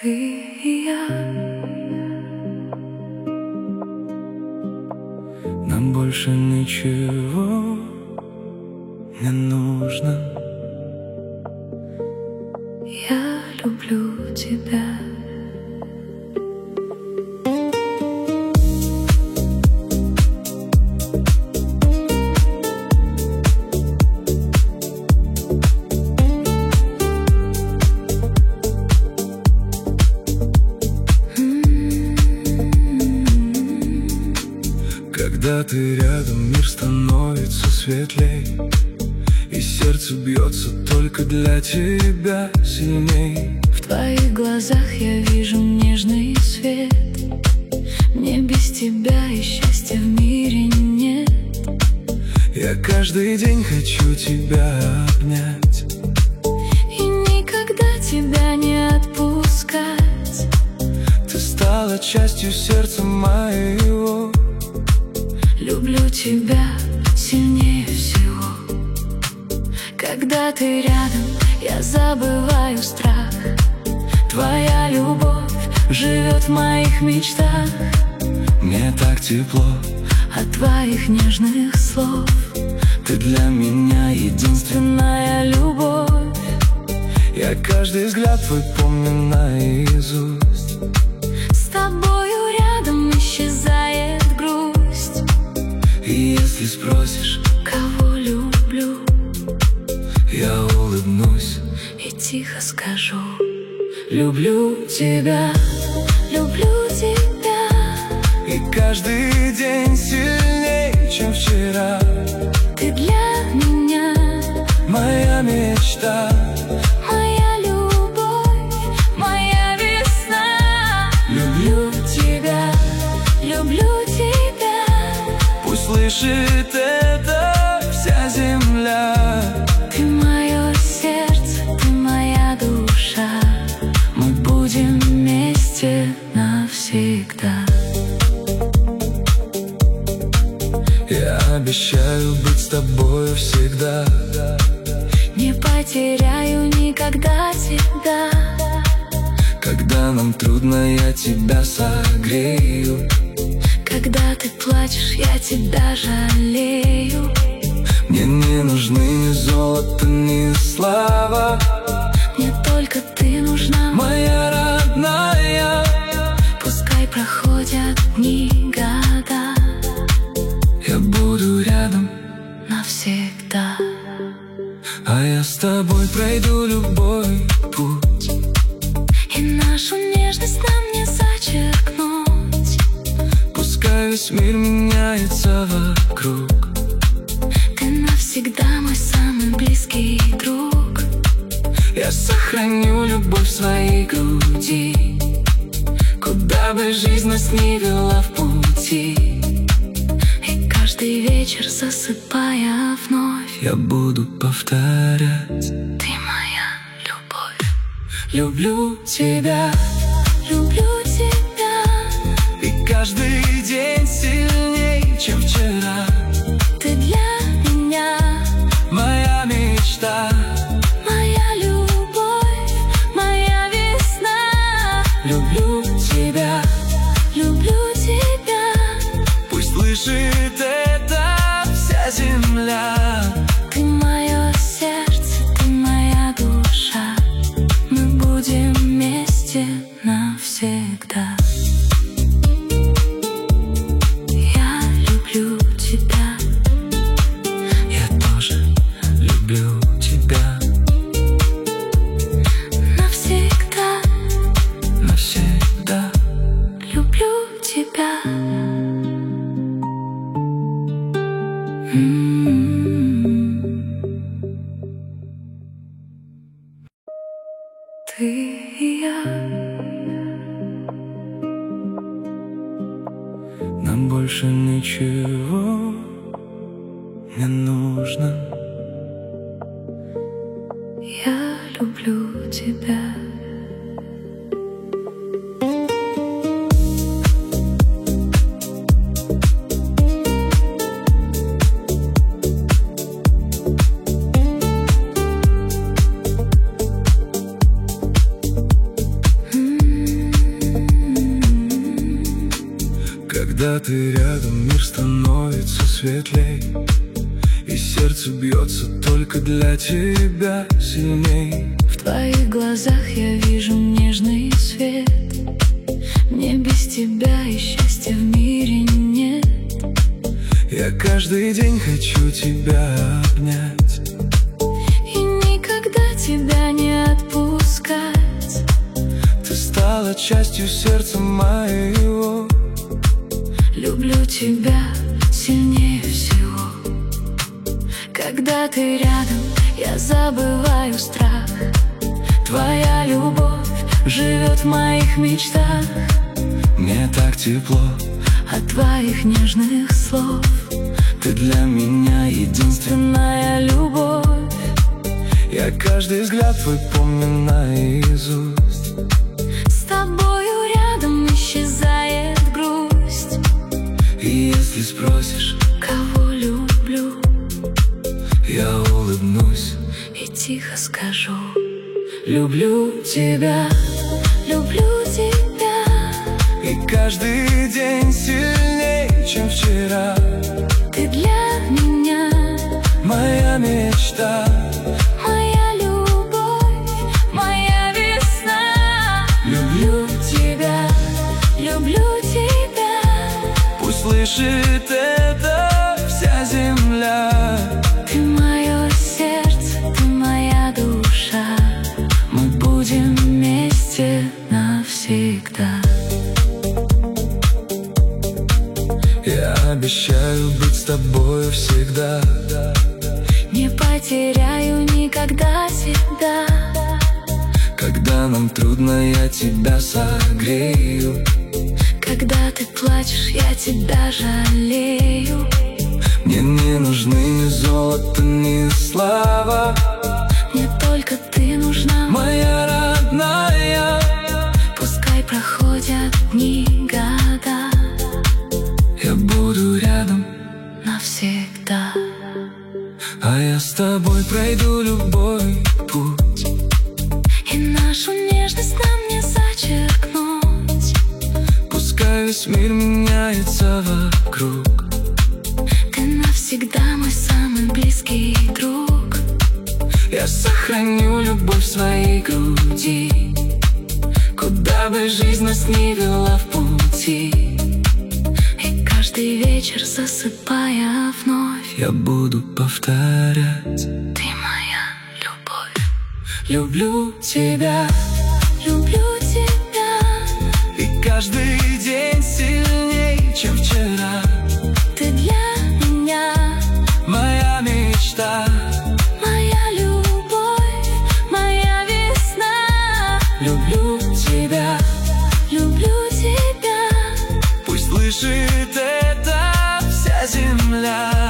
Ты и я. Нам больше ничего не нужно. Я люблю тебя. Когда ты рядом, мир становится светлей, и сердце бьется только для тебя сильней. В твоих глазах я вижу нежный свет. Мне без тебя и счастья в мире нет. Я каждый день хочу тебя обнять и никогда тебя не отпускать. Ты стала частью сердца моего. Люблю тебя сильнее всего. Когда ты рядом, я забываю страх. Твоя любовь живет в моих мечтах. Мне так тепло от твоих нежных слов. Ты для меня единственная любовь. Я каждый взгляд твой помню наизусть. С тобою рядом исчезает грусть. И если спросишь, кого люблю, я улыбнусь и тихо скажу: люблю тебя, люблю тебя. И каждый день сильнее, чем вчера. Ты для меня моя мечта, моя любовь, моя весна. Люблю тебя, люблю тебя. Пусть слышит это вся земля. Ты мое сердце, ты моя душа. Мы будем вместе навсегда. Я обещаю быть с тобою всегда. Не потеряю никогда тебя. Когда нам трудно, я тебя согрею. Когда ты плачешь, я тебя жалею. Мне не нужны ни золото, ни слава. Мне только ты нужна, моя родная. Пускай проходят дни, года, я буду рядом навсегда. А я с тобой пройду любой путь, и нашу нежность нам не зачеркнуть. Пускай весь мир меняется вокруг, ты навсегда мой самый близкий друг. Я сохраню любовь в своей груди, куда бы жизнь нас ни вела в пути. И каждый вечер, засыпая вновь, я буду повторять: ты моя любовь. Люблю тебя, люблю тебя. И каждый день сильнее, чем вчера. Ты для меня моя мечта, моя любовь, моя весна. Люблю тебя, люблю тебя. Пусть слышит это вся земля. Ты мое сердце, ты моя душа. Мы будем вместе навсегда. Я люблю тебя. Я тоже люблю тебя. Навсегда, навсегда люблю тебя. Ты и я. Нам больше ничего не нужно. Я люблю тебя. Когда ты рядом, мир становится светлей, и сердце бьется только для тебя сильней. В твоих глазах я вижу нежный свет. Мне без тебя и счастья в мире нет. Я каждый день хочу тебя обнять и никогда тебя не отпускать. Ты стала частью сердца моего. Люблю тебя сильнее всего. Когда ты рядом, я забываю страх. Твоя любовь живет в моих мечтах. Мне так тепло от твоих нежных слов. Ты для меня единственная любовь. Я каждый взгляд твой помню наизусть. С тобою рядом исчезает грусть. И если спросишь, кого люблю, я улыбнусь и тихо скажу: люблю тебя, люблю тебя. И каждый день сильнее, чем вчера. Ты для меня моя мечта, моя любовь, моя весна. люблю тебя, люблю тебя. Пусть слышит это вся земля. Ты мое сердце, ты моя душа. Мы будем вместе навсегда. Я обещаю быть с тобою всегда. Не потеряю никогда тебя. Когда нам трудно, я тебя согрею. Когда ты плачешь, я тебя жалею. Мне не нужны ни золото, ни слава. Мне только ты нужна, моя родная. Пускай проходят дни, года, я буду рядом навсегда. А я с тобой пройду любой путь, и нашу нежность нам не зачеркнуть. пускай весь мир меняется вокруг. Ты навсегда мой самый близкий друг. Я сохраню любовь в своей груди, куда бы жизнь нас ни вела в пути. И каждый вечер, засыпая вновь, я буду повторять: ты моя любовь. люблю тебя, люблю тебя. И каждый день сильнее, чем вчера. Ты для меня моя мечта, моя любовь, моя весна. люблю тебя, люблю тебя. пусть слышит это вся земля.